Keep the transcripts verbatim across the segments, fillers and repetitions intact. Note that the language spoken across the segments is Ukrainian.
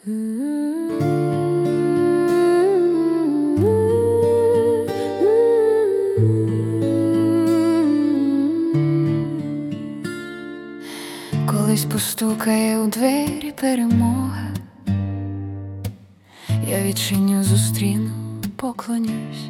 Колись постукає у двері перемога, я відчиню, зустріну, поклонюсь.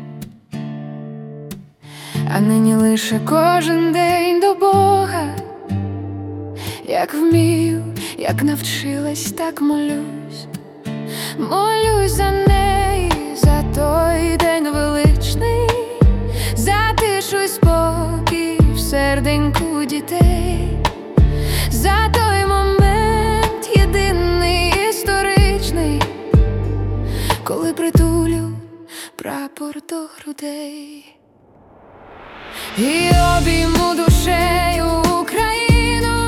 А нині лише кожен день до Бога. Як вмію, як навчилась, так молюсь. Молюсь за неї, за той день величний, за тишу й спокій в серденьку дітей, за той момент єдиний, історичний, коли притулю прапор до грудей і обійму душею Україну,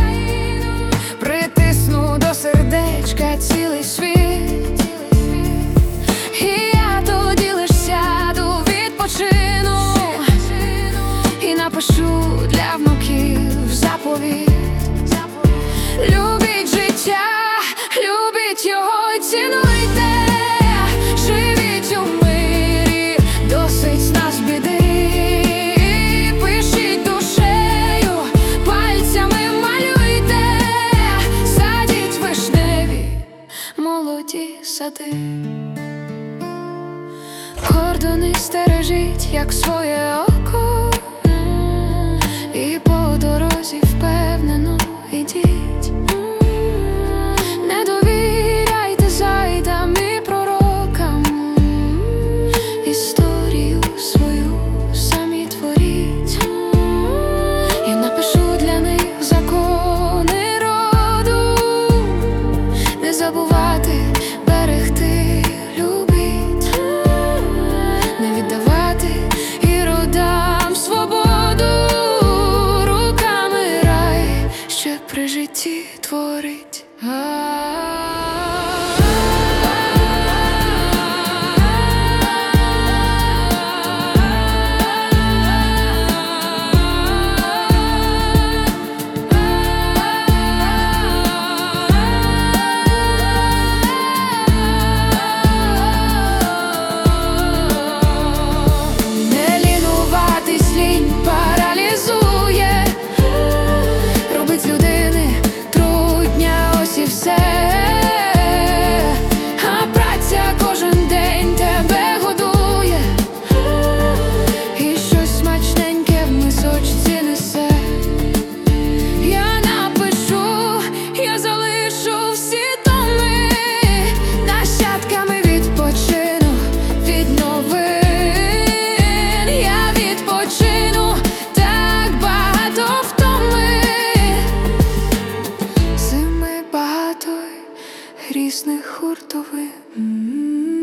притисну до сердечка цілий світ. І я тоді лиш сяду, відпочину і напишу для внуків заповіт. Любіть життя, любіть його і цінуйте, живіть у мирі, досить нас біди. Пишіть душею, пальцями малюйте, садіть вишневі молоді сади. Кордони стережіть, як своє око, і по дорозі впевнено ідіть. Не довіряйте зайдам і пророкам, історію свою самі творіть. Я напишу для них закони роду, не забувати, берегти, любіть, не віддавати і родам свободу, руками рай ще при житті творить. Не лінуватись, лінь паралізує, робить з людини трудня, ось і все. А праця кожен день тебе годує, і щось смачненьке в мисочці несе. Я напишу, я залишу всі томи, нащадками відпочину від новин. Я відпочину, так багато втоми, зими багато й різних хуртовин.